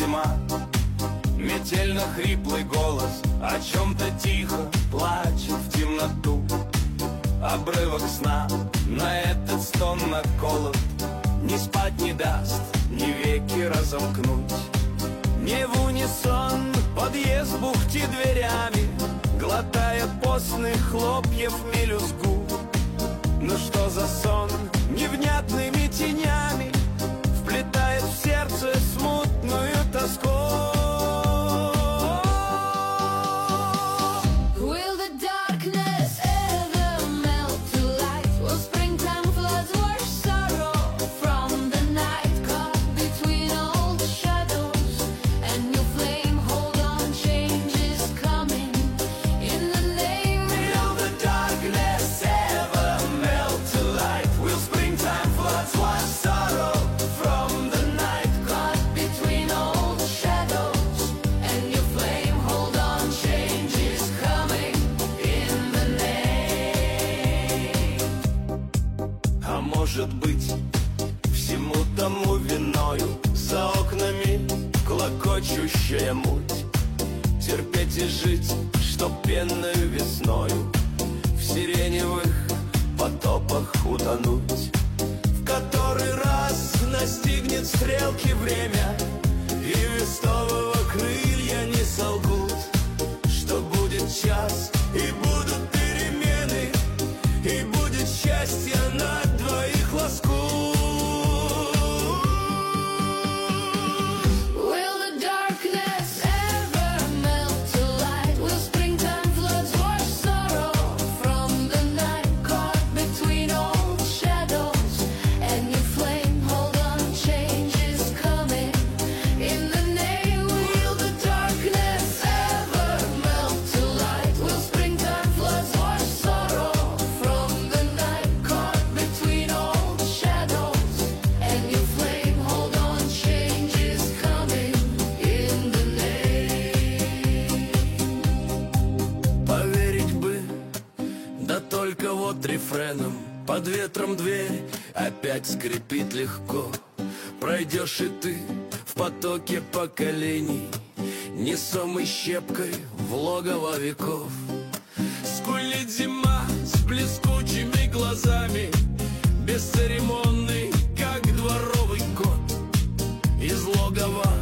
зима. Метельно-хриплый голос о чем-то тихо плачет в темноту. Обрывок сна на этот стон наколот, ни спать не даст, ни веки разомкнуть. Не в унисон подъезд бухтит дверями, глотая постных хлопьев мелюзгу. Ну что за сон невнятными тенями вплетает в сердце смутную тоску? Может быть, всему тому виною за окнами клокочущая муть. Терпеть и жить, чтоб пенною весною в сиреневых потопах утонуть. В который раз настигнет стрелки время, и вестового крылья не солгут, что будет час, и будут перемены, и будет счастье на двоих лоскут. Will the darkness ever melt to light? Will springtime floods wash sorrow from the night? Caught between old shadows and your flame, hold on, change is coming in the name. Will the darkness ever melt to light? Will springtime floods wash sorrow from the night? Caught between old shadows and your flame, hold on, change is coming in the name. Поверить бы, да только вот рефреном под ветром дверь опять скрипит легко. Пройдешь и ты в потоке поколений, несомый щепкой в логово веков. Скулит зима с блескучими глазами, бесцеремонный, как дворовый кот. Из логова